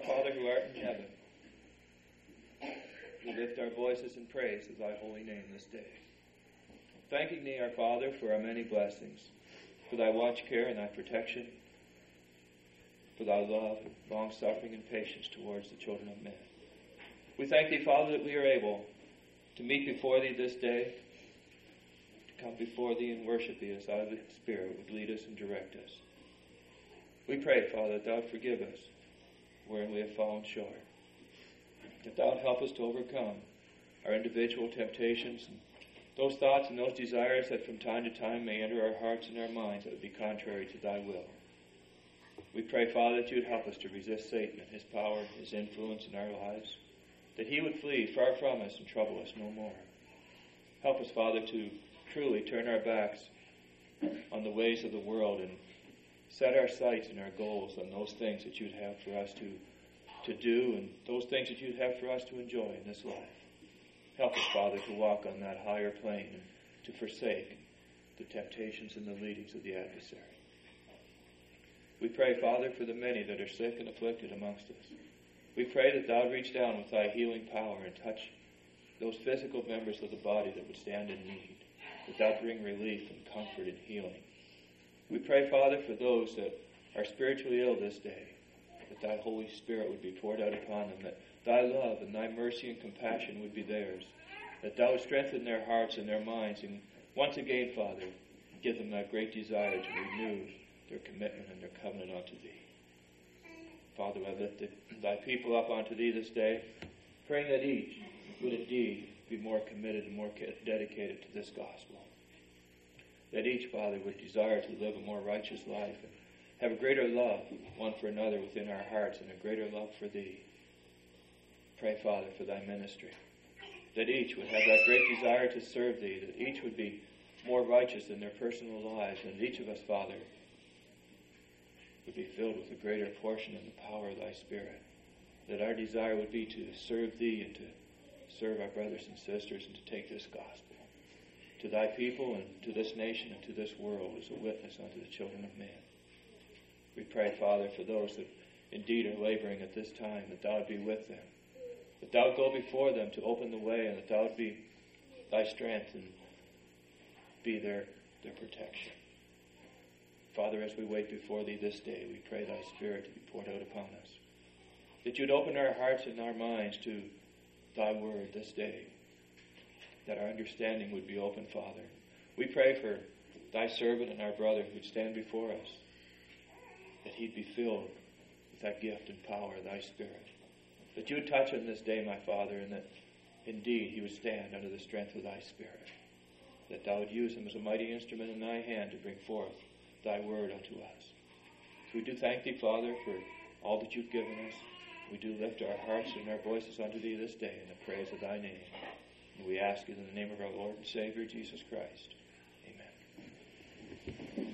Father who art in heaven, we lift our voices in praise of thy holy name this day. Thanking thee, our Father, for our many blessings, for thy watch care and thy protection, for thy love, long-suffering, and patience towards the children of men. We thank thee, Father, that we are able to meet before thee this day, to come before thee and worship thee as thy Spirit would lead us and direct us. We pray, Father, that thou would forgive us wherein we have fallen short, that thou would help us to overcome our individual temptations and those thoughts and those desires that from time to time may enter our hearts and our minds that would be contrary to thy will. We pray, Father, that you would help us to resist Satan and his power, his influence in our lives, that he would flee far from us and trouble us no more. Help us, Father, to truly turn our backs on the ways of the world and set our sights and our goals on those things that you'd have for us to do and those things that you'd have for us to enjoy in this life. Help us, Father, to walk on that higher plane and to forsake the temptations and the leadings of the adversary. We pray, Father, for the many that are sick and afflicted amongst us. We pray that thou would reach down with thy healing power and touch those physical members of the body that would stand in need, that thou bring relief and comfort and healing. We pray, Father, for those that are spiritually ill this day, that thy Holy Spirit would be poured out upon them, that thy love and thy mercy and compassion would be theirs, that thou would strengthen their hearts and their minds, and once again, Father, give them that great desire to renew their commitment and their covenant unto thee. Father, I lift thy people up unto thee this day, praying that each would indeed be more committed and more dedicated to this gospel. That each, Father, would desire to live a more righteous life and have a greater love one for another within our hearts and a greater love for thee. Pray, Father, for thy ministry, that each would have that great desire to serve thee, that each would be more righteous in their personal lives, and each of us, Father, would be filled with a greater portion of the power of thy Spirit, that our desire would be to serve thee and to serve our brothers and sisters and to take this gospel to thy people and to this nation and to this world as a witness unto the children of men. We pray, Father, for those that indeed are laboring at this time, that thou would be with them, that thou would go before them to open the way, and that thou would be thy strength and be their protection. Father, as we wait before thee this day, we pray thy Spirit to be poured out upon us, that you'd open our hearts and our minds to thy word this day, that our understanding would be open, Father. We pray for thy servant and our brother who'd stand before us, that he'd be filled with that gift and power of thy Spirit, that you would touch him this day, my Father, and that indeed he would stand under the strength of thy Spirit, that thou would use him as a mighty instrument in thy hand to bring forth thy word unto us. So we do thank thee, Father, for all that you've given us. We do lift our hearts and our voices unto thee this day in the praise of thy name. And we ask it in the name of our Lord and Savior, Jesus Christ. Amen.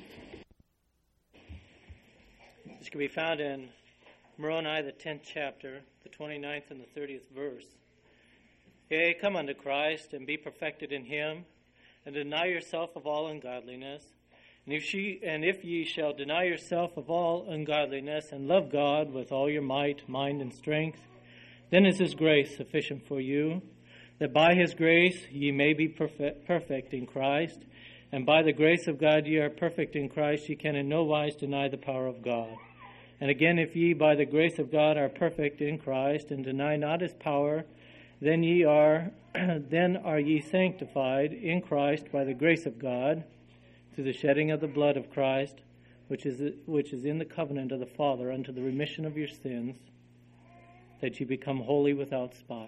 This can be found in Moroni, the 10th chapter, the 29th and the 30th verse. Yea, come unto Christ, and be perfected in him, and deny yourself of all ungodliness. And if ye shall deny yourself of all ungodliness, and love God with all your might, mind, and strength, then is his grace sufficient for you, that by his grace ye may be perfect in Christ. And by the grace of God ye are perfect in Christ, ye can in no wise deny the power of God. And again, if ye by the grace of God are perfect in Christ, and deny not his power, then are ye sanctified in Christ by the grace of God, through the shedding of the blood of Christ, which is in the covenant of the Father, unto the remission of your sins, that ye become holy without spot.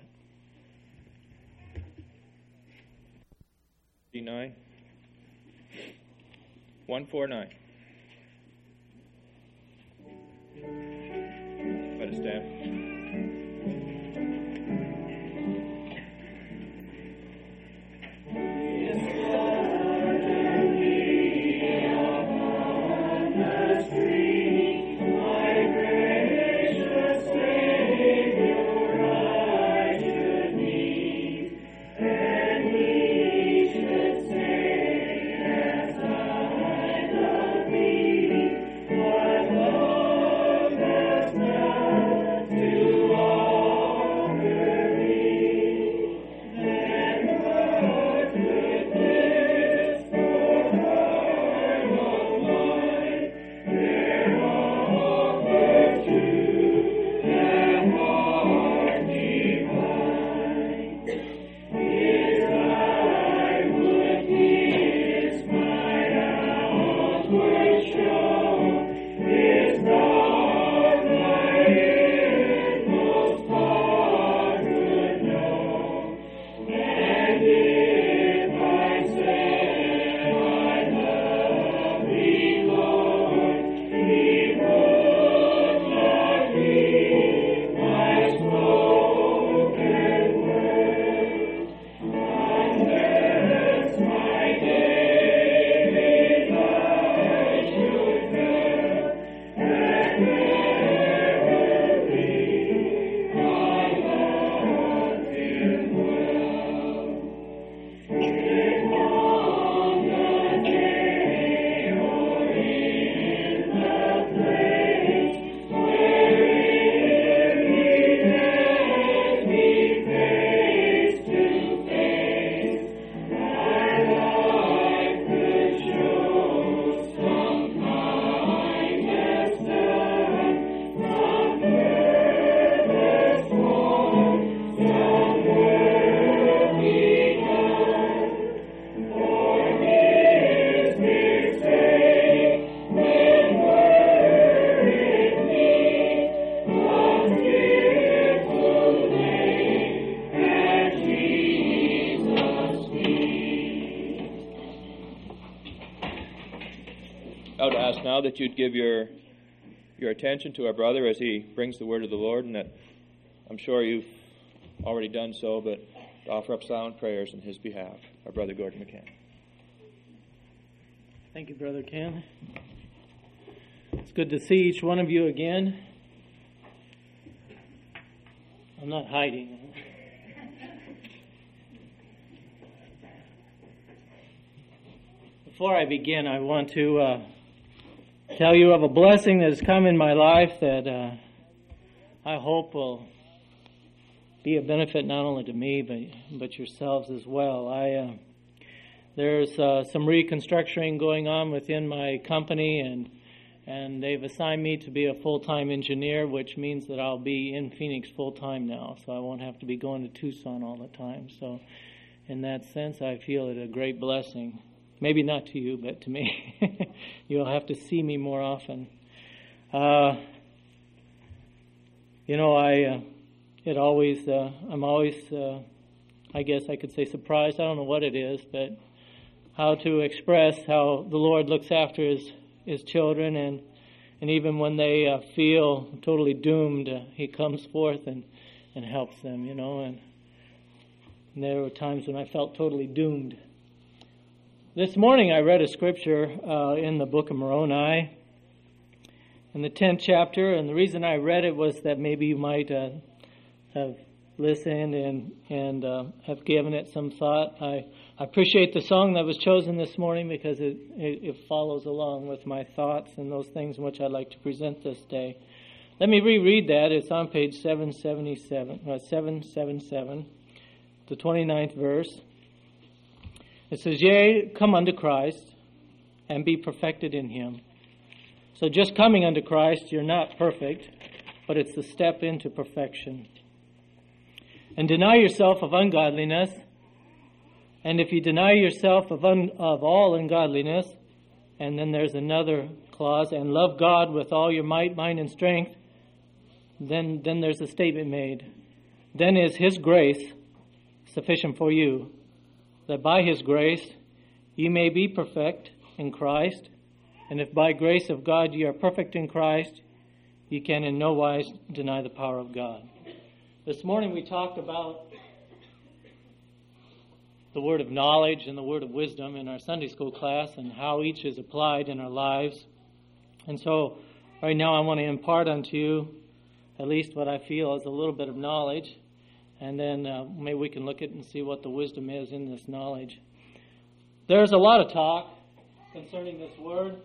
149. Let us stand. now that you'd give your attention to our brother as he brings the word of the Lord, and that I'm sure you've already done so, but to offer up silent prayers in his behalf. Our brother Gordon McCann. Thank you, Brother Ken. It's good to see each one of you again. I'm not hiding. Before I begin, I want to tell you of a blessing that has come in my life that I hope will be a benefit not only to me but yourselves as well. There's some reconstructing going on within my company, and they've assigned me to be a full-time engineer, which means that I'll be in Phoenix full-time now, so I won't have to be going to Tucson all the time. So in that sense, I feel it a great blessing. Maybe not to you, but to me. You'll have to see me more often. I'm always, I guess I could say surprised. I don't know what it is, but how to express how the Lord looks after His children, and even when they feel totally doomed, He comes forth and helps them, and there were times when I felt totally doomed. This morning I read a scripture in the book of Moroni, in the 10th chapter, and the reason I read it was that maybe you might have listened and have given it some thought. I appreciate the song that was chosen this morning because it follows along with my thoughts and those things which I'd like to present this day. Let me reread that. It's on page 777, the 29th verse. It says, "Yea, come unto Christ, and be perfected in Him." So just coming unto Christ, you're not perfect, but it's the step into perfection. "And deny yourself of ungodliness, and if you deny yourself of all ungodliness," and then there's another clause, "and love God with all your might, mind, and strength," then there's a statement made. "Then is His grace sufficient for you, that by His grace ye may be perfect in Christ. And if by grace of God ye are perfect in Christ, ye can in no wise deny the power of God." This morning we talked about the word of knowledge and the word of wisdom in our Sunday school class and how each is applied in our lives. And so right now I want to impart unto you at least what I feel is a little bit of knowledge. And then maybe we can look at it and see what the wisdom is in this knowledge. There's a lot of talk concerning this word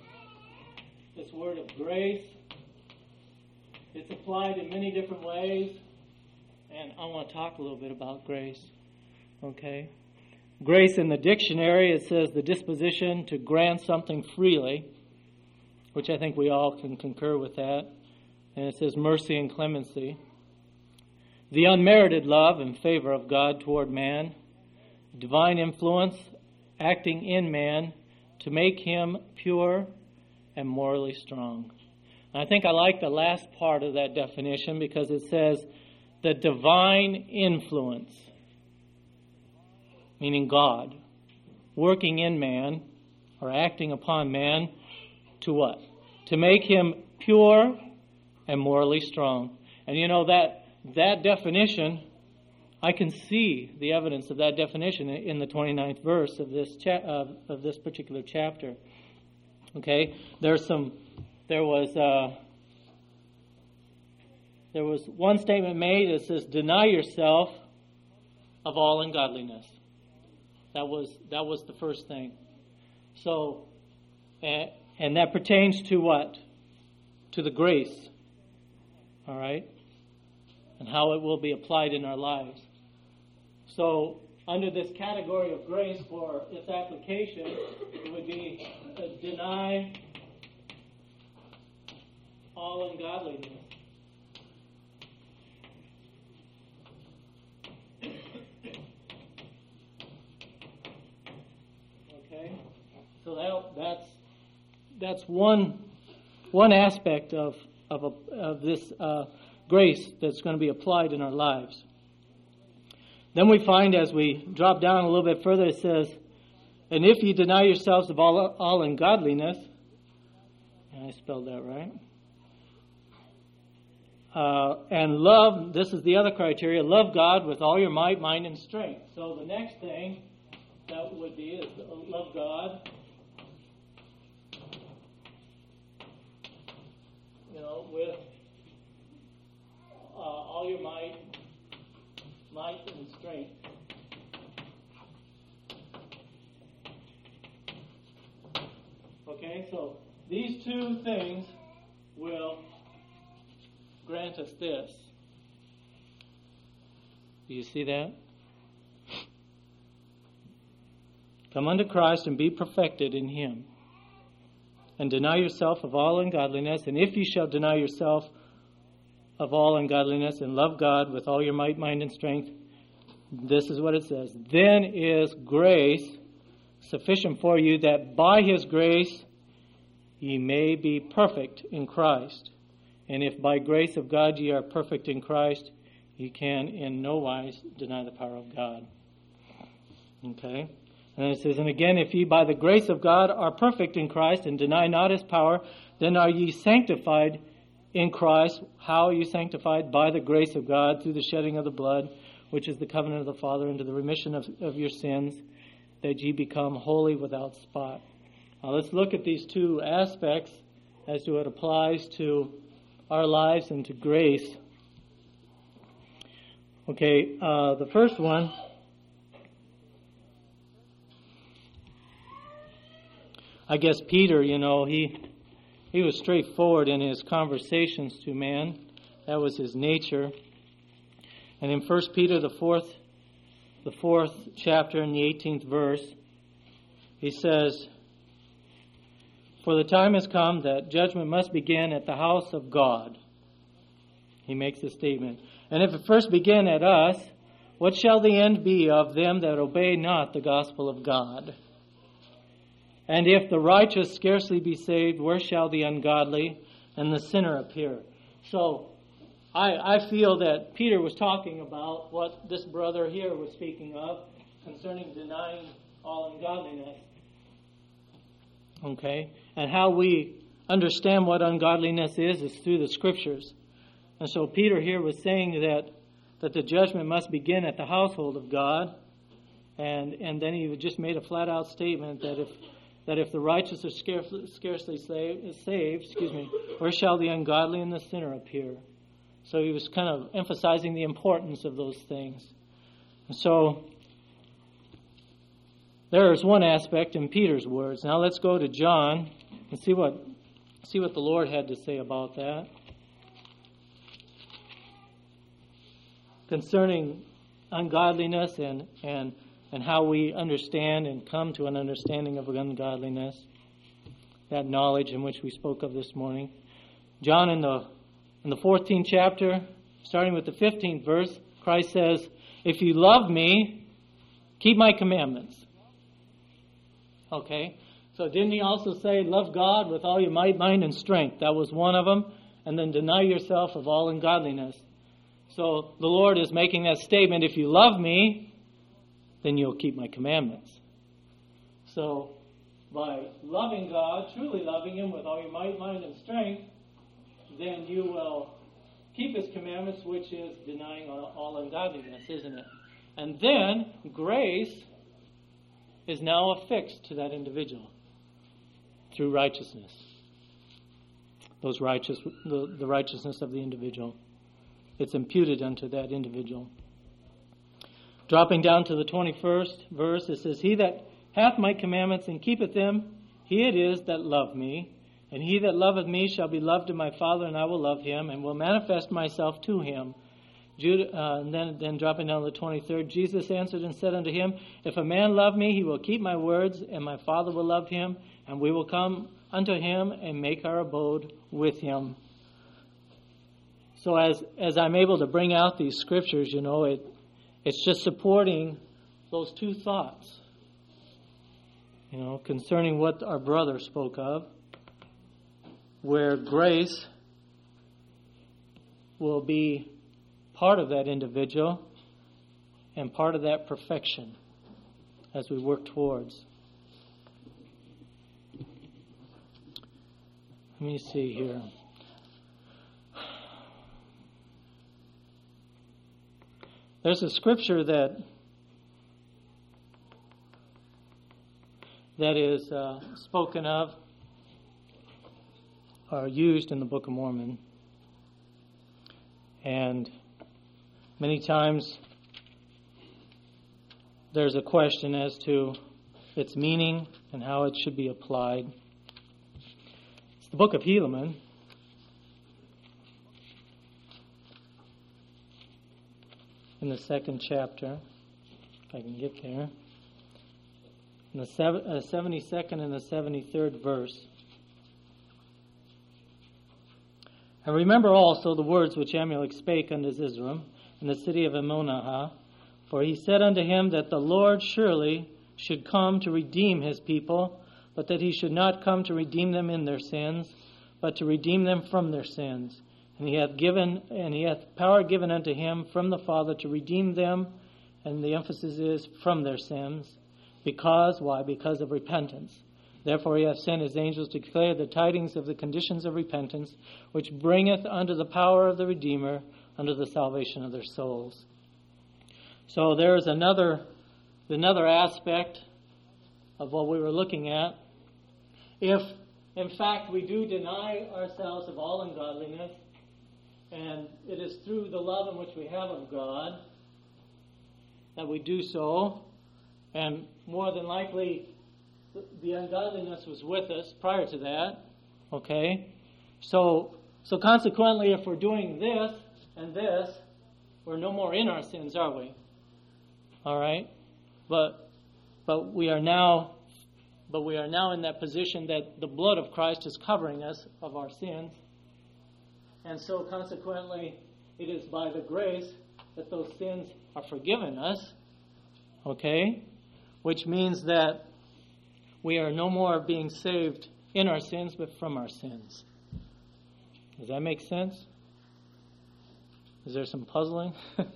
of grace. It's applied in many different ways, and I want to talk a little bit about grace. Okay? Grace in the dictionary, it says the disposition to grant something freely, which I think we all can concur with that. And it says mercy and clemency. The unmerited love and favor of God toward man, divine influence acting in man to make him pure and morally strong. And I think I like the last part of that definition because it says the divine influence, meaning God, working in man or acting upon man to what? To make him pure and morally strong. And you know that definition, I can see the evidence of that definition in the 29th verse of this particular chapter. Okay, there was one statement made that says, "Deny yourself of all ungodliness." That was the first thing. So, and that pertains to what? To the grace. All right. And how it will be applied in our lives. So, under this category of grace for its application, it would be deny all ungodliness. Okay, so that's one aspect of this grace that's going to be applied in our lives. Then we find as we drop down a little bit further, it says, "And if ye deny yourselves of all ungodliness," And I spelled that right. And love, this is the other criteria, love God with all your might, mind, and strength. So the next thing that would be is love God, with all your might and strength. Okay, so these two things will grant us this. Do you see that? Come unto Christ and be perfected in Him, and deny yourself of all ungodliness. And if you shall deny yourself of all ungodliness and love God with all your might, mind, and strength, this is what it says. Then is grace sufficient for you, that by His grace ye may be perfect in Christ. And if by grace of God ye are perfect in Christ, ye can in no wise deny the power of God. Okay? And it says, and again, if ye by the grace of God are perfect in Christ and deny not His power, then are ye sanctified in Christ. How are you sanctified? By the grace of God through the shedding of the blood, which is the covenant of the Father, unto the remission of your sins, that ye become holy without spot. Now let's look at these two aspects as to what applies to our lives and to grace. Okay, the first one, I guess Peter, he was straightforward in his conversations to man. That was his nature. And in 1 Peter, the fourth chapter and the 18th verse, he says, for the time has come that judgment must begin at the house of God. He makes a statement. And if it first begin at us, what shall the end be of them that obey not the gospel of God? And if the righteous scarcely be saved, where shall the ungodly and the sinner appear? So, I feel that Peter was talking about what this brother here was speaking of concerning denying all ungodliness. Okay? And how we understand what ungodliness is through the Scriptures. And so Peter here was saying that the judgment must begin at the household of God. And then he just made a flat-out statement that if the righteous are scarcely saved, where shall the ungodly and the sinner appear? So he was kind of emphasizing the importance of those things. And so there is one aspect in Peter's words. Now let's go to John and see what the Lord had to say about that. Concerning ungodliness and how we understand and come to an understanding of ungodliness, that knowledge in which we spoke of this morning. John in the 14th chapter, starting with the 15th verse, Christ says, if you love me, keep my commandments. Okay, so didn't he also say, love God with all your might, mind, and strength? That was one of them. And then deny yourself of all ungodliness. So the Lord is making that statement, if you love me, then you'll keep my commandments. So by loving God, truly loving Him with all your might, mind, and strength, then you will keep His commandments, which is denying all ungodliness, isn't it? And then grace is now affixed to that individual through righteousness. The righteousness of the individual. It's imputed unto that individual. Dropping down to the 21st verse, it says, he that hath my commandments and keepeth them, he it is that loveth me. And he that loveth me shall be loved of my Father, and I will love him, and will manifest myself to him. And then dropping down to the 23rd, Jesus answered and said unto him, if a man love me, he will keep my words, and my Father will love him, and we will come unto him and make our abode with him. So as I'm able to bring out these scriptures, it's just supporting those two thoughts, concerning what our brother spoke of, where grace will be part of that individual and part of that perfection as we work towards. Let me see here. There's a scripture that is spoken of or used in the Book of Mormon. And many times there's a question as to its meaning and how it should be applied. It's the Book of Helaman. In the 2nd chapter, if I can get there. In the 72nd and the 73rd verse. And remember also the words which Amulek spake unto Zizram in the city of Emunahah, for he said unto him that the Lord surely should come to redeem his people, but that he should not come to redeem them in their sins, but to redeem them from their sins. And he hath power given unto him from the Father to redeem them, and the emphasis is from their sins. Because, why? Because of repentance. Therefore he hath sent his angels to declare the tidings of the conditions of repentance, which bringeth unto the power of the Redeemer, unto the salvation of their souls. So there is another aspect of what we were looking at. If, in fact, we do deny ourselves of all ungodliness, and it is through the love in which we have of God that we do so, and more than likely the ungodliness was with us prior to that, okay? So consequently, if we're doing this and this, we're no more in our sins, are we? All right? But we are now in that position that the blood of Christ is covering us of our sins. And so consequently, it is by the grace that those sins are forgiven us, okay? Which means that we are no more being saved in our sins, but from our sins. Does that make sense? Is there some puzzling?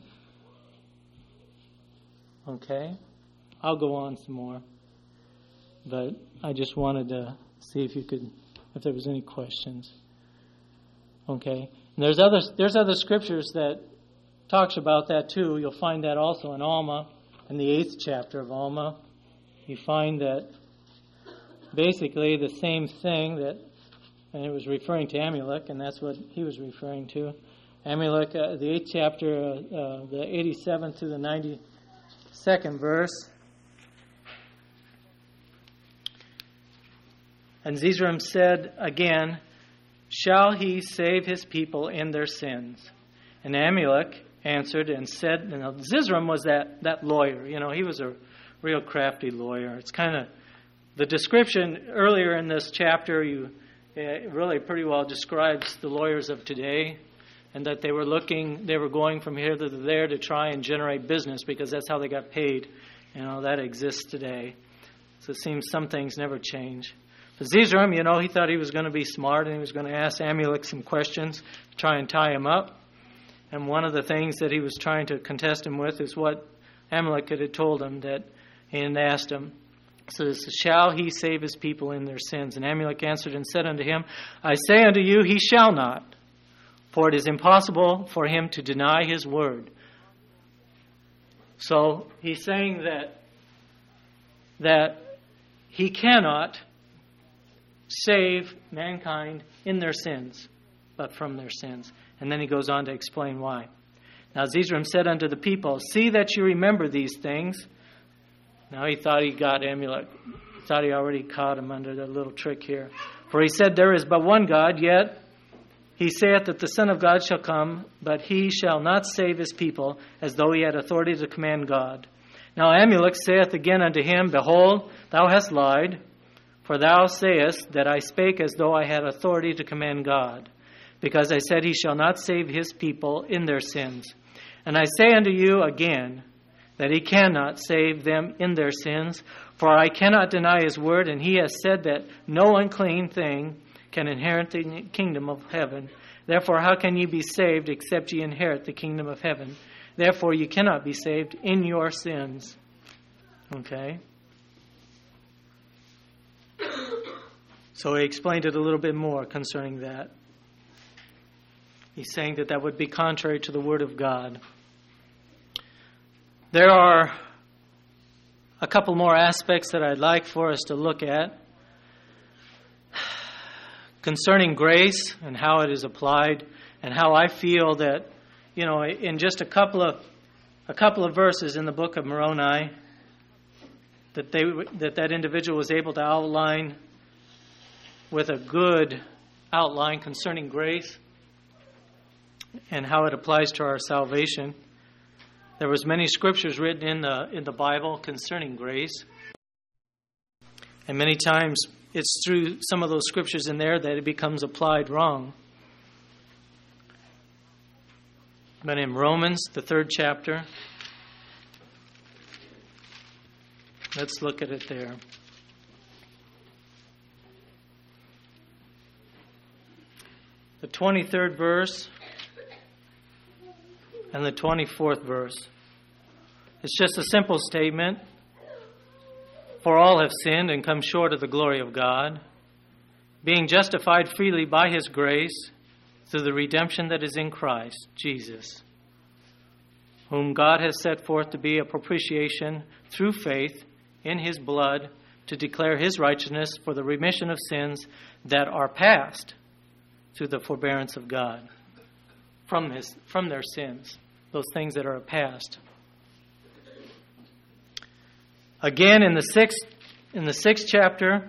Okay. I'll go on some more. But I just wanted to see if there was any questions. Okay. And there's other scriptures that talks about that too. You'll find that also in Alma, in the 8th chapter of Alma. You find that basically the same thing and it was referring to Amulek, and that's what he was referring to. Amulek, the 8th chapter, the 87th to the 92nd verse. And Zizram said again, shall he save his people in their sins? And Amulek answered and said, Zizram was that lawyer. He was a real crafty lawyer. It's kind of, the description earlier in this chapter, it really pretty well describes the lawyers of today, and that they were going from here to there to try and generate business because that's how they got paid. That exists today. So it seems some things never change. But Zizram, he thought he was going to be smart, and he was going to ask Amulek some questions to try and tie him up. And one of the things that he was trying to contest him with is what Amulek had told him, that he had asked him. So this is, shall he save his people in their sins? And Amulek answered and said unto him, I say unto you, he shall not. For it is impossible for him to deny his word. So he's saying that he cannot save mankind in their sins, but from their sins. And then he goes on to explain why. Now Zizram said unto the people, see that you remember these things. Now he thought he got Amulek. He thought he already caught him under the little trick here. For he said, there is but one God, yet he saith that the Son of God shall come, but he shall not save his people, as though he had authority to command God. Now Amulek saith again unto him, behold, thou hast lied, for thou sayest that I spake as though I had authority to command God, because I said he shall not save his people in their sins. And I say unto you again, that he cannot save them in their sins, for I cannot deny his word, and he has said that no unclean thing can inherit the kingdom of heaven. Therefore, how can ye be saved except ye inherit the kingdom of heaven? Therefore, you cannot be saved in your sins. Okay? So he explained it a little bit more concerning that. He's saying that would be contrary to the Word of God. There are a couple more aspects that I'd like for us to look at concerning grace and how it is applied, and how I feel that, in just a couple of verses in the book of Moroni, that individual was able to outline with a good outline concerning grace and how it applies to our salvation. There was many scriptures written in the Bible concerning grace, and many times it's through some of those scriptures in there that it becomes applied wrong. But in Romans, the 3rd chapter, let's look at it there. The 23rd verse and the 24th verse. It's just a simple statement. For all have sinned and come short of the glory of God, being justified freely by His grace through the redemption that is in Christ Jesus, whom God has set forth to be a propitiation through faith in His blood, to declare His righteousness for the remission of sins that are past through the forbearance of God from their sins, those things that are past. Again, in the 6th chapter,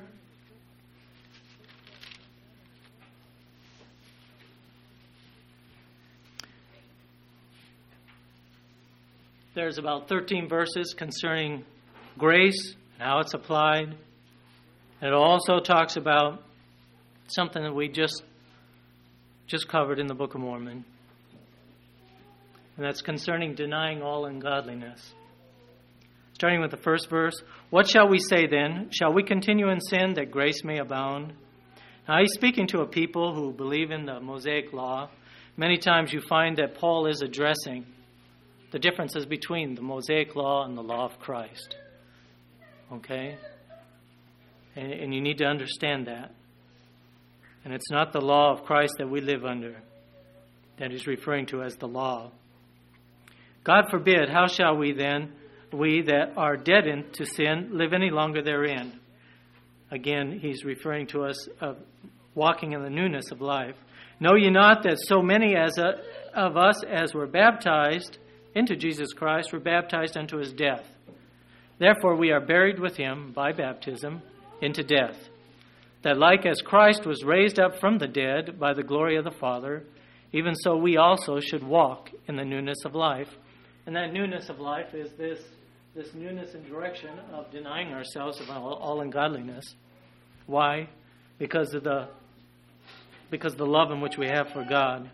there's about 13 verses concerning grace and how it's applied. And it also talks about something that we just covered in the Book of Mormon. And that's concerning denying all ungodliness. Starting with the first verse, what shall we say then? Shall we continue in sin that grace may abound? Now he's speaking to a people who believe in the Mosaic law. Many times you find that Paul is addressing the differences between the Mosaic law and the law of Christ. Okay? And you need to understand that. And it's not the law of Christ that we live under that he's referring to as the law. God forbid, how shall we then, we that are dead to sin, live any longer therein? Again, he's referring to us of walking in the newness of life. Know ye not that so many of us as were baptized into Jesus Christ were baptized unto His death? Therefore we are buried with Him by baptism into death, that like as Christ was raised up from the dead by the glory of the Father, even so we also should walk in the newness of life. And that newness of life is this newness and direction of denying ourselves of all ungodliness. Why? Because of the love in which we have for God.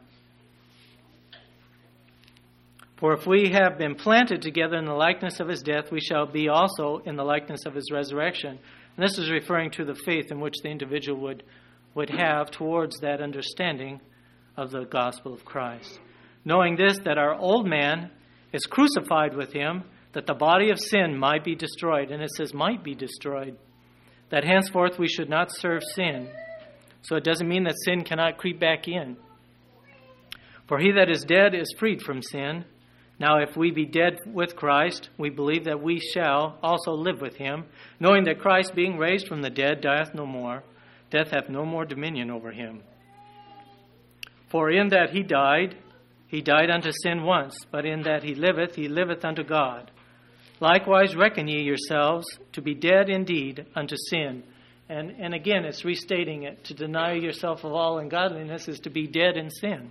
For if we have been planted together in the likeness of His death, we shall be also in the likeness of His resurrection. And this is referring to the faith in which the individual would have towards that understanding of the gospel of Christ. Knowing this, that our old man is crucified with Him, that the body of sin might be destroyed. And it says might be destroyed. That henceforth we should not serve sin. So it doesn't mean that sin cannot creep back in. For he that is dead is freed from sin. Now if we be dead with Christ, we believe that we shall also live with Him, knowing that Christ, being raised from the dead, dieth no more. Death hath no more dominion over Him. For in that He died unto sin once, but in that He liveth unto God. Likewise reckon ye yourselves to be dead indeed unto sin. And again, it's restating it. To deny yourself of all ungodliness is to be dead in sin,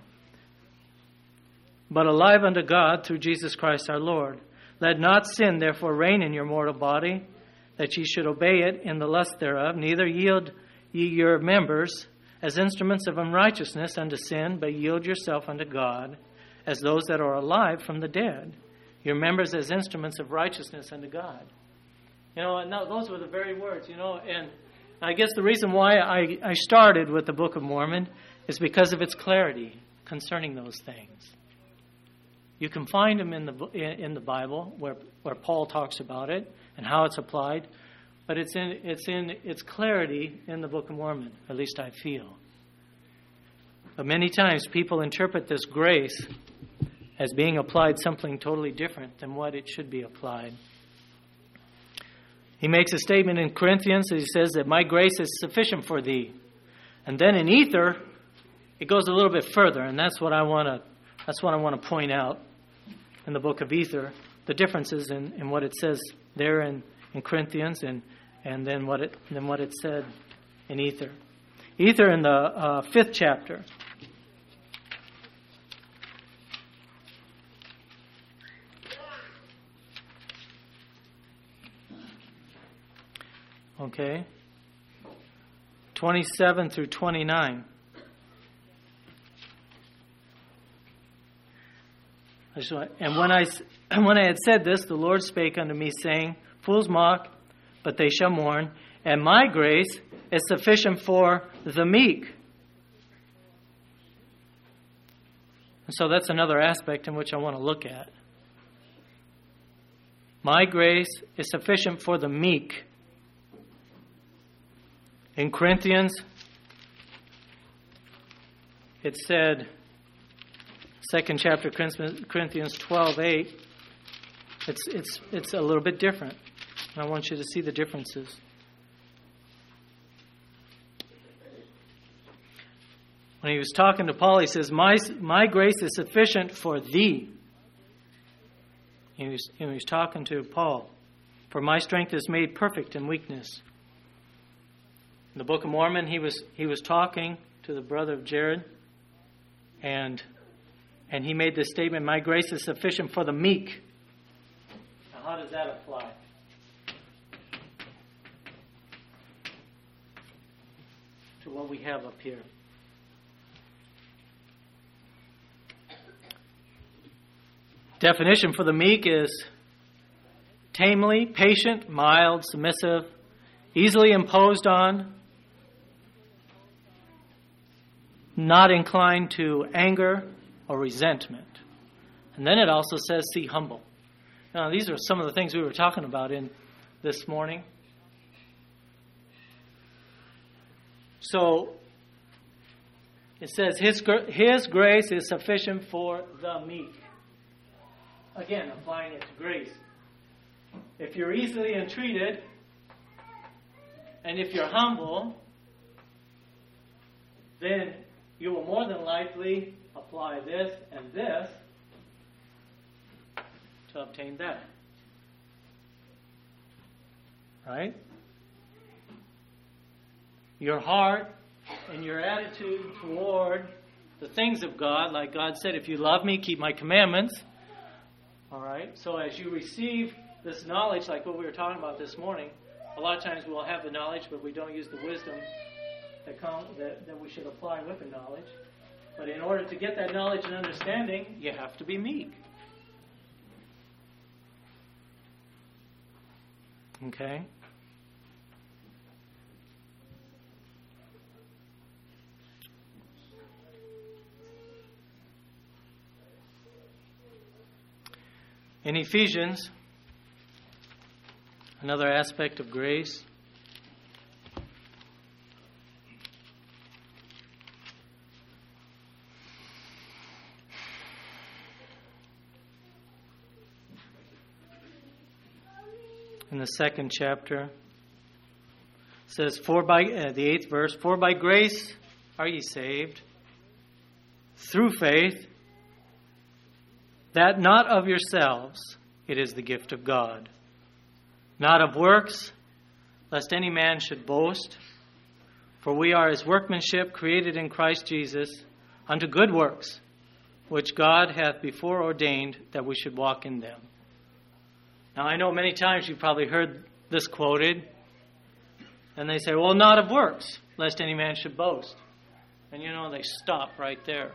but alive unto God through Jesus Christ our Lord. Let not sin therefore reign in your mortal body, that ye should obey it in the lust thereof. Neither yield ye your members as instruments of unrighteousness unto sin, but yield yourself unto God as those that are alive from the dead. Your members as instruments of righteousness unto God. And those were the very words, and I guess the reason why I started with the Book of Mormon is because of its clarity concerning those things. You can find them in the Bible where Paul talks about it and how it's applied, but it's in its clarity in the Book of Mormon, at least I feel. But many times people interpret this grace as being applied something totally different than what it should be applied. He makes a statement in Corinthians, he says that my grace is sufficient for thee. And then in Ether, it goes a little bit further, and that's what I want to point out in the book of Ether, the differences in what it says there in Corinthians and then what it said in Ether. Ether in the 5th chapter. Okay. 27 through 29. And when I had said this, the Lord spake unto me, saying, Fools mock, but they shall mourn, and my grace is sufficient for the meek. And so that's another aspect in which I want to look at. My grace is sufficient for the meek. In Corinthians, it said, 2nd chapter, Corinthians 12:8, it's a little bit different. And I want you to see the differences. When he was talking to Paul, he says, My grace is sufficient for thee. He was talking to Paul. For my strength is made perfect in weakness. In the Book of Mormon, he was talking to the brother of Jared, and he made this statement, my grace is sufficient for the meek. Now, how does that apply? To what we have up here. Definition for the meek is tamely, patient, mild, submissive, easily imposed on, not inclined to anger or resentment. And then it also says, see humble. Now, these are some of the things we were talking about in this morning. So, it says, His grace is sufficient for the meek. Again, applying it to grace. If you're easily entreated, and if you're humble, then you will more than likely apply this and this to obtain that. Right? Your heart and your attitude toward the things of God, like God said, if you love me, keep my commandments. All right? So as you receive this knowledge, like what we were talking about this morning, a lot of times we'll have the knowledge, but we don't use the wisdom that we should apply with the knowledge. But in order to get that knowledge and understanding, you have to be meek. Okay? In Ephesians, another aspect of grace, in the 2nd chapter, says, the 8th verse, For by grace are ye saved, through faith, that not of yourselves, it is the gift of God, not of works, lest any man should boast. For we are his workmanship, created in Christ Jesus, unto good works, which God hath before ordained that we should walk in them. Now, I know many times you've probably heard this quoted, and they say, well, not of works, lest any man should boast. And they stop right there.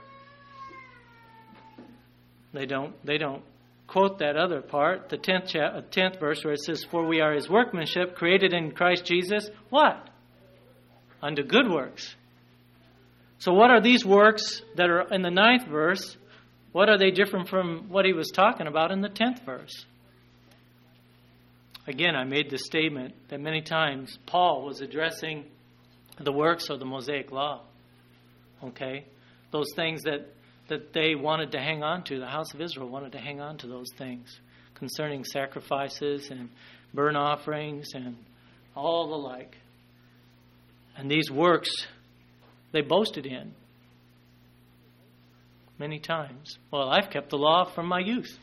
They don't quote that other part, the 10th verse, where it says, For we are his workmanship, created in Christ Jesus, what? Unto good works. So what are these works that are in the 9th verse? What are they different from what he was talking about in the 10th verse? again, I made the statement that many times Paul was addressing the works of the Mosaic Law. Okay? Those things that they wanted to hang on to, the house of Israel wanted to hang on to those things concerning sacrifices and burnt offerings and all the like. And these works, they boasted in many times. Well, I've kept the law from my youth.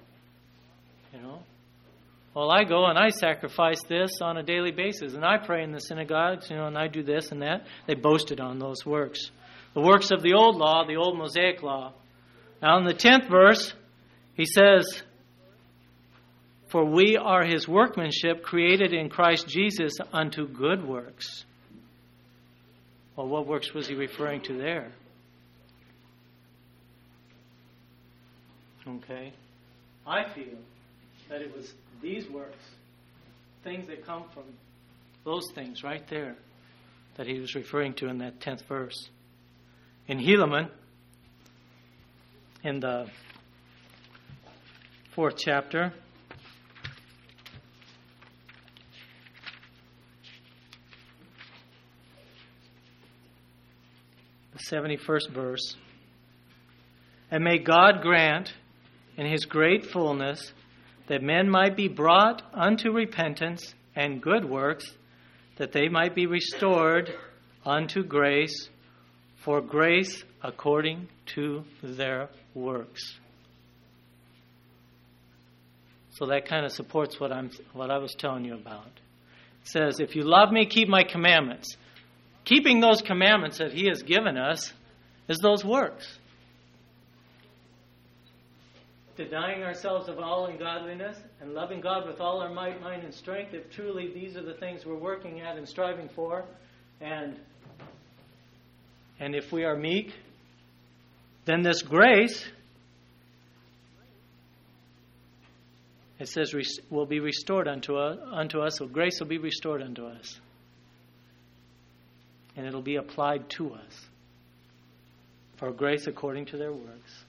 Well, I go and I sacrifice this on a daily basis, and I pray in the synagogues, and I do this and that. They boasted on those works. The works of the old law, the old Mosaic law. Now in the 10th verse, he says, "For we are his workmanship, created in Christ Jesus unto good works." Well, what works was he referring to there? Okay. I feel that it was these works, things that come from those things right there, that he was referring to in that 10th verse. In Helaman, in the 4th chapter, the 71st verse, "And may God grant in his great fullness that men might be brought unto repentance and good works, that they might be restored unto grace, for grace according to their works." So that kind of supports what I was telling you about. It says, if you love me, keep my commandments. Keeping those commandments that he has given us is those works. Denying ourselves of all ungodliness and loving God with all our might, mind, and strength, if truly these are the things we're working at and striving for, and if we are meek, then this grace, it says, will be restored unto us, so grace will be restored unto us. And it'll be applied to us. For grace according to their works.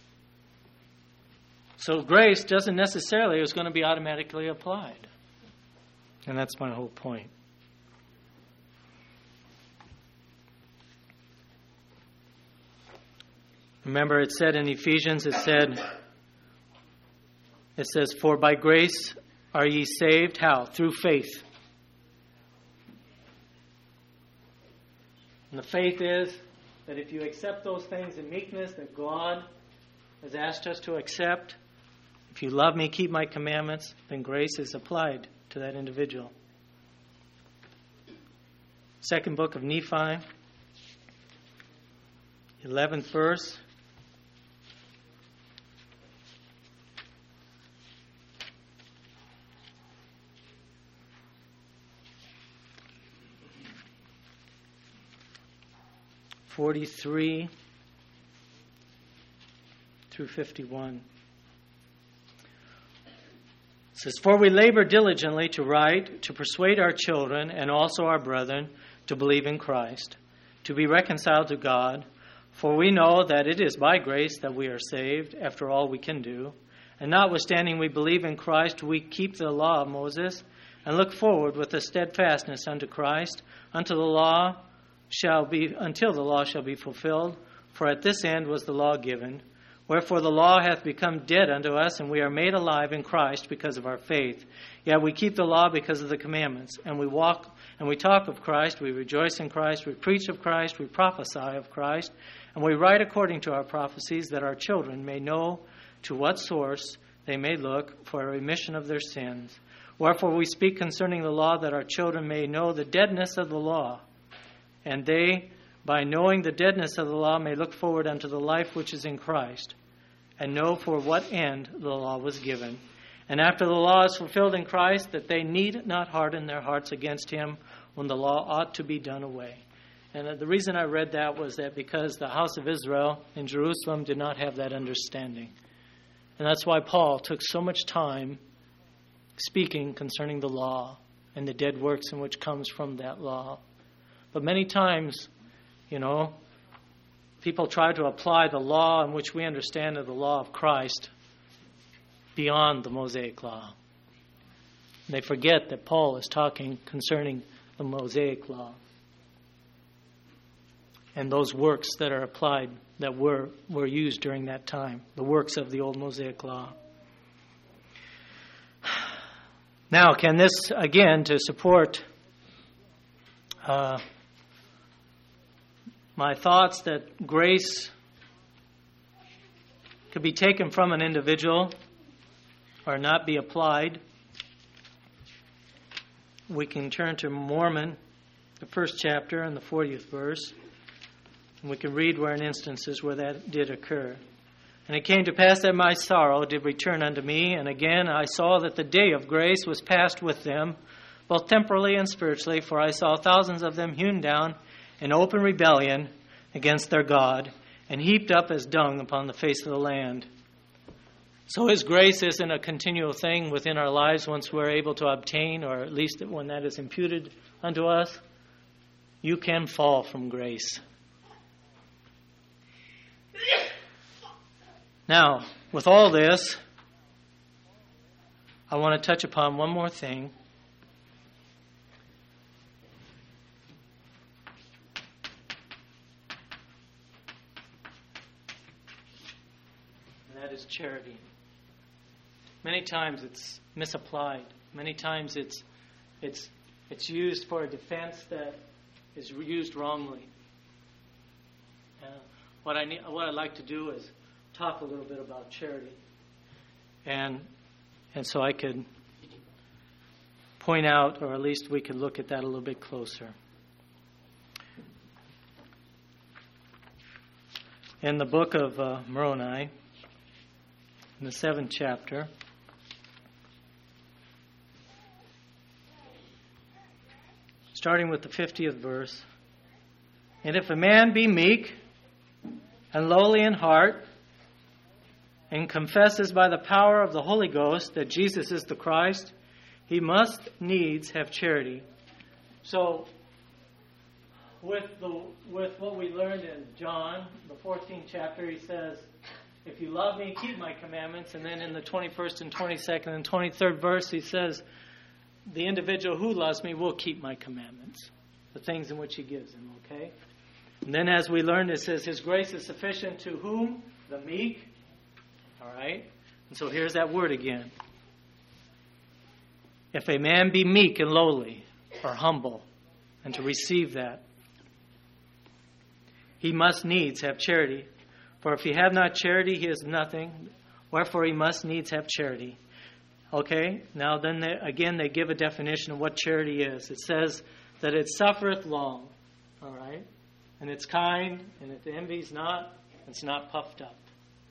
So grace doesn't necessarily is going to be automatically applied. And that's my whole point. Remember it said in Ephesians, it says, "For by grace are ye saved." How? Through faith. And the faith is that if you accept those things in meekness that God has asked us to accept, if you love me, keep my commandments, then grace is applied to that individual. Second book of Nephi, 11th verse. (43 through 51). It says, "For we labor diligently to write, to persuade our children and also our brethren to believe in Christ, to be reconciled to God. For we know that it is by grace that we are saved, after all we can do. And notwithstanding we believe in Christ, we keep the law of Moses, and look forward with a steadfastness unto Christ, until the law shall be fulfilled. For at this end was the law given. Wherefore the law hath become dead unto us, and we are made alive in Christ because of our faith. Yet we keep the law because of the commandments. And we walk and we talk of Christ, we rejoice in Christ, we preach of Christ, we prophesy of Christ, and we write according to our prophecies, that our children may know to what source they may look for a remission of their sins. Wherefore we speak concerning the law, that our children may know the deadness of the law, and they, by knowing the deadness of the law, may look forward unto the life which is in Christ, and know for what end the law was given. And after the law is fulfilled in Christ, that they need not harden their hearts against him, when the law ought to be done away." And the reason I read that was that because the house of Israel in Jerusalem did not have that understanding. And that's why Paul took so much time speaking concerning the law and the dead works in which comes from that law. But many times, people try to apply the law in which we understand of the law of Christ beyond the Mosaic law. they forget that Paul is talking concerning the Mosaic law and those works that are applied, that were used during that time, the works of the old Mosaic law. Now, can this, again, to support my thoughts that grace could be taken from an individual or not be applied, we can turn to Mormon, the first chapter and the 40th verse, and we can read where in instances where that did occur. And it came to pass that my sorrow did return unto me, and again I saw that the day of grace was past with them, both temporally and spiritually, for I saw thousands of them hewn down in open rebellion against their God, and heaped up as dung upon the face of the land. So His grace isn't a continual thing within our lives once we're able to obtain, or at least when that is imputed unto us. You can fall from grace. Now, with all this, I want to touch upon one more thing. And that is charity. Many times it's misapplied. Many times it's used for a defense that is used wrongly. What I'd like to do is talk a little bit about charity, and so I could point out, or at least we could look at that a little bit closer. In the book of Moroni, in the 7th chapter, starting with the 50th verse, and if a man be meek and lowly in heart, and confesses by the power of the Holy Ghost that Jesus is the Christ, he must needs have charity. So, with what we learned in John, the 14th chapter, he says, if you love me, keep my commandments. And then in the 21st and 22nd and 23rd verse, he says, the individual who loves me will keep my commandments, the things in which he gives them, okay? And then as we learned, it says, his grace is sufficient to whom? The meek. All right? And so here's that word again. If a man be meek and lowly, or humble, and to receive that, he must needs have charity. For if he have not charity, he is nothing. Wherefore he must needs have charity. Okay? Now then, they give a definition of what charity is. It says that it suffereth long. All right? And it's kind, and it envies not, it's not puffed up.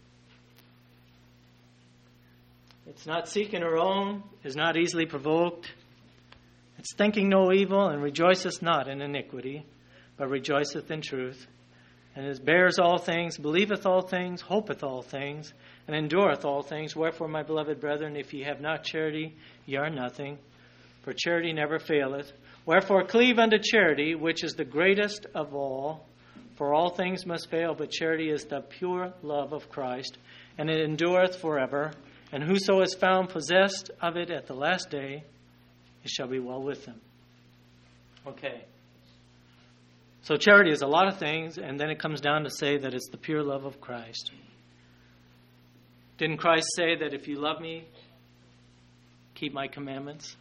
It's not seeking her own, is not easily provoked. It's thinking no evil, and rejoiceth not in iniquity, but rejoiceth in truth. And it bears all things, believeth all things, hopeth all things, and endureth all things. Wherefore, my beloved brethren, if ye have not charity, ye are nothing. For charity never faileth. Wherefore, cleave unto charity, which is the greatest of all. For all things must fail, but charity is the pure love of Christ, and it endureth forever. And whoso is found possessed of it at the last day, it shall be well with him. Okay. So charity is a lot of things, and then it comes down to say that it's the pure love of Christ. Didn't Christ say that if you love me, keep my commandments?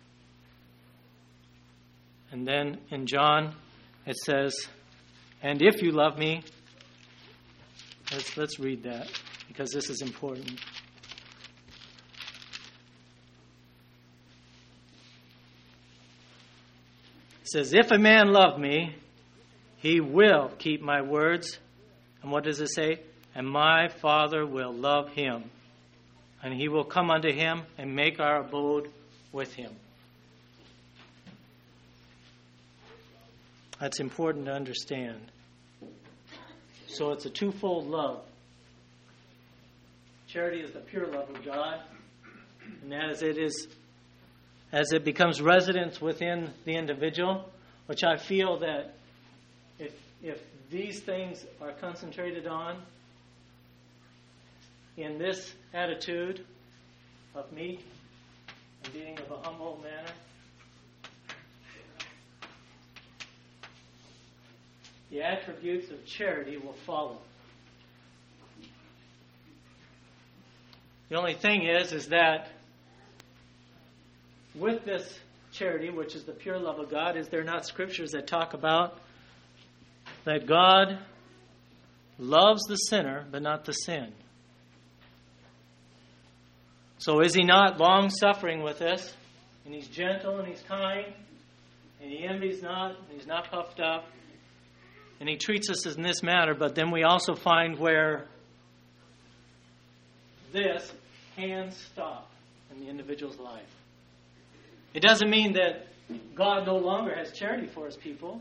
And then in John, it says, and if you love me, let's read that, because this is important. It says, if a man love me, he will keep my words. And what does it say? And my Father will love him. And he will come unto him and make our abode with him. That's important to understand. So it's a twofold love. Charity is the pure love of God. And as it becomes residence within the individual, which I feel that if these things are concentrated on in this attitude of meek and being of a humble manner, the attributes of charity will follow. The only thing is that with this charity, which is the pure love of God, is there not scriptures that talk about that God loves the sinner but not the sin? So is he not long-suffering with us, and he's gentle and he's kind, and he envies not, and he's not puffed up, and he treats us in this manner, but then we also find where this can stop in the individual's life. It doesn't mean that God no longer has charity for his people.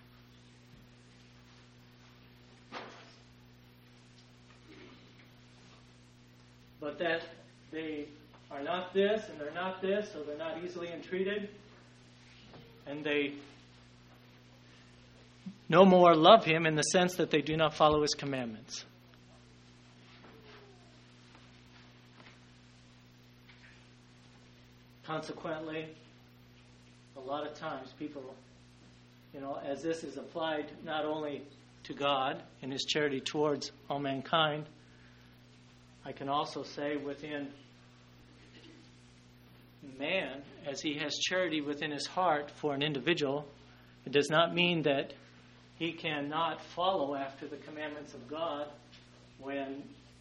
But that they are not this and they're not this, so they're not easily entreated. And they no more love him in the sense that they do not follow his commandments. Consequently, a lot of times people, as this is applied not only to God in his charity towards all mankind, I can also say within man, as he has charity within his heart for an individual, it does not mean that he cannot follow after the commandments of God when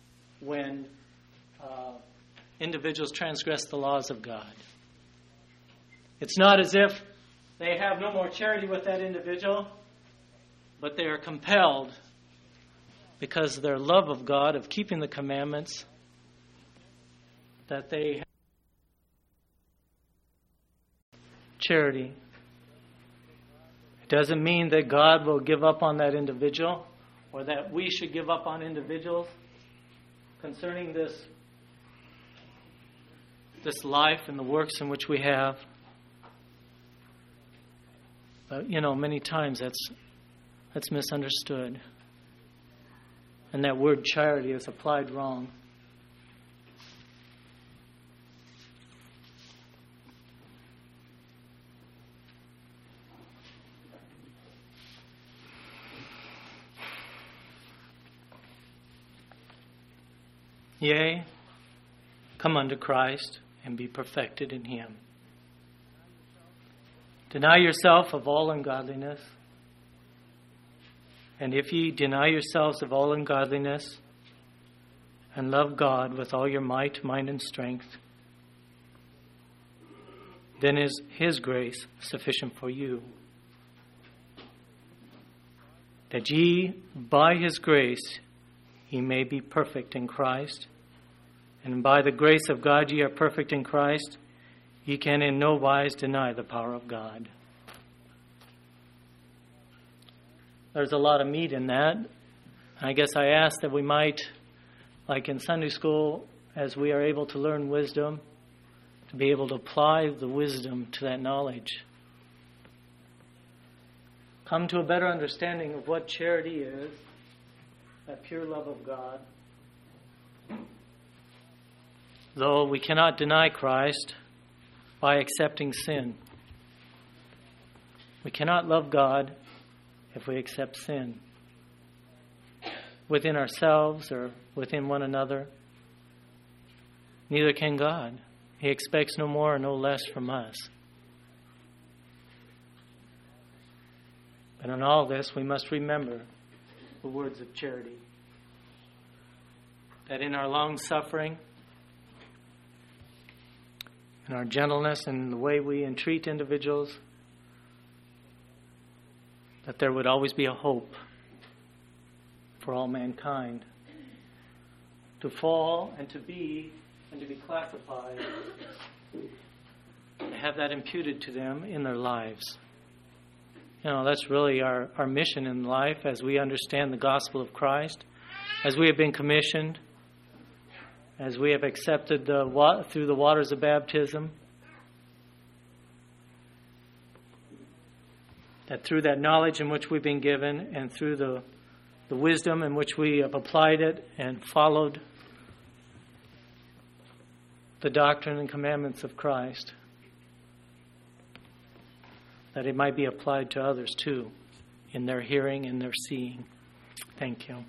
individuals transgress the laws of God. It's not as if they have no more charity with that individual, but they are compelled, because of their love of God, of keeping the commandments, that they have charity. It doesn't mean that God will give up on that individual, or that we should give up on individuals concerning this life and the works in which we have. But, many times that's misunderstood. And that word charity is applied wrong. Yea, come unto Christ and be perfected in him. Deny yourself of all ungodliness. And if ye deny yourselves of all ungodliness, and love God with all your might, mind, and strength, then is his grace sufficient for you, that ye by his grace ye may be perfect in Christ. And by the grace of God ye are perfect in Christ, ye can in no wise deny the power of God. There's a lot of meat in that. I guess I ask that we might, like in Sunday school, as we are able to learn wisdom, to be able to apply the wisdom to that knowledge. Come to a better understanding of what charity is, that pure love of God. Though we cannot deny Christ by accepting sin. We cannot love God if we accept sin within ourselves or within one another. Neither can God. He expects no more or no less from us. But in all this, we must remember the words of charity. That in our long suffering, in our gentleness and the way we entreat individuals, that there would always be a hope for all mankind to fall and to be classified, to have that imputed to them in their lives. That's really our mission in life as we understand the gospel of Christ, as we have been commissioned, as we have accepted through the waters of baptism, that through that knowledge in which we've been given and through the wisdom in which we have applied it and followed the doctrine and commandments of Christ, that it might be applied to others too, in their hearing and their seeing. Thank you.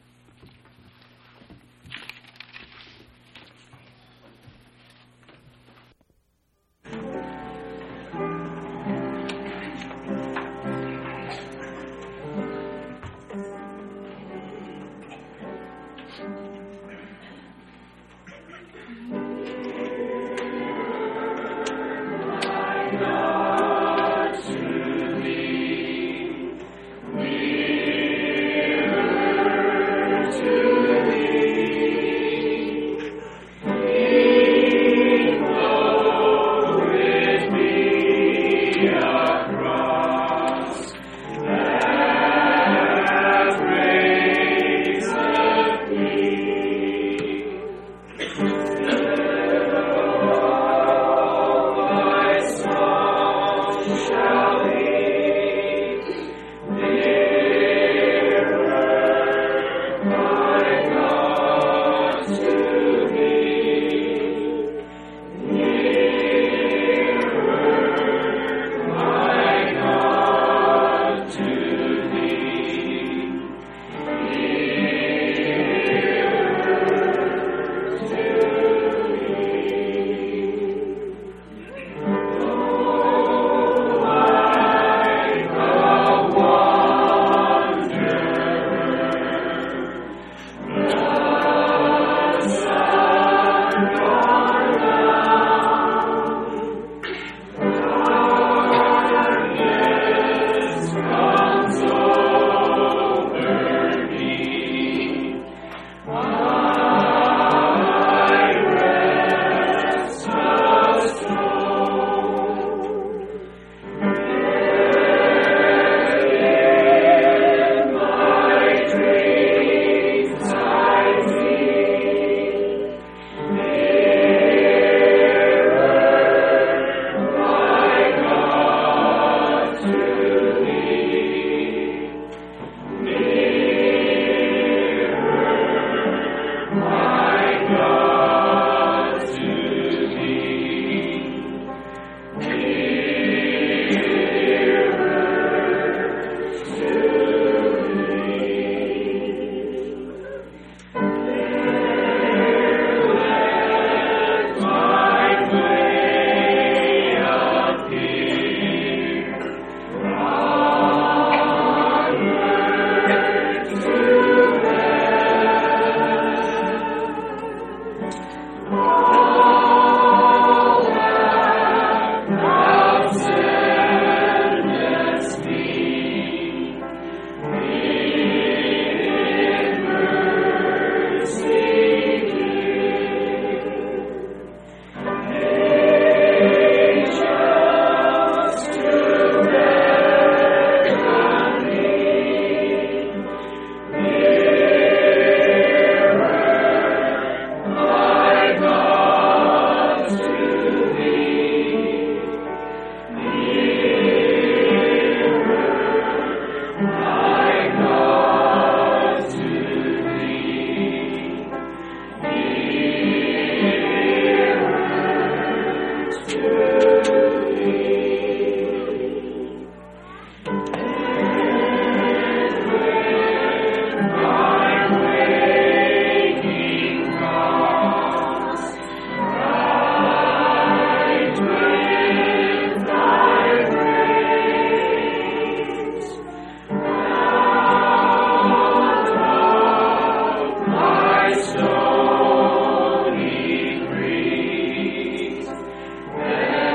Stony creek,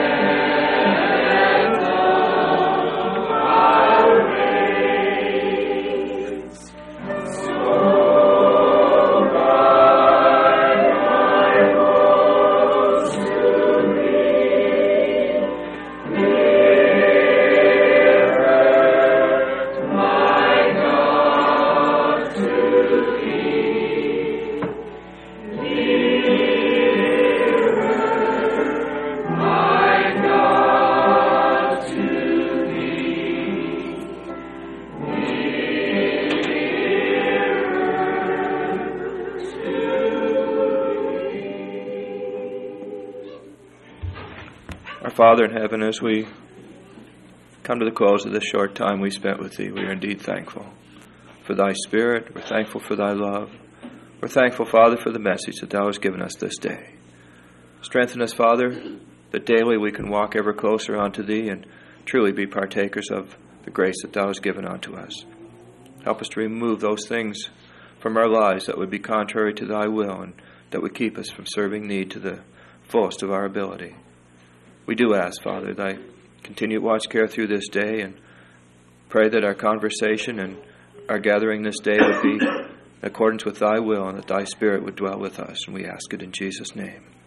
Our Father in heaven, as we come to the close of this short time we spent with Thee, we are indeed thankful for Thy Spirit. We're thankful for Thy love. We're thankful, Father, for the message that Thou hast given us this day. Strengthen us, Father, that daily we can walk ever closer unto Thee and truly be partakers of the grace that Thou hast given unto us. Help us to remove those things from our lives that would be contrary to Thy will and that would keep us from serving Thee to the fullest of our ability. We do ask, Father, Thy continued watch care through this day, and pray that our conversation and our gathering this day would be in accordance with Thy will and that Thy Spirit would dwell with us. And we ask it in Jesus' name.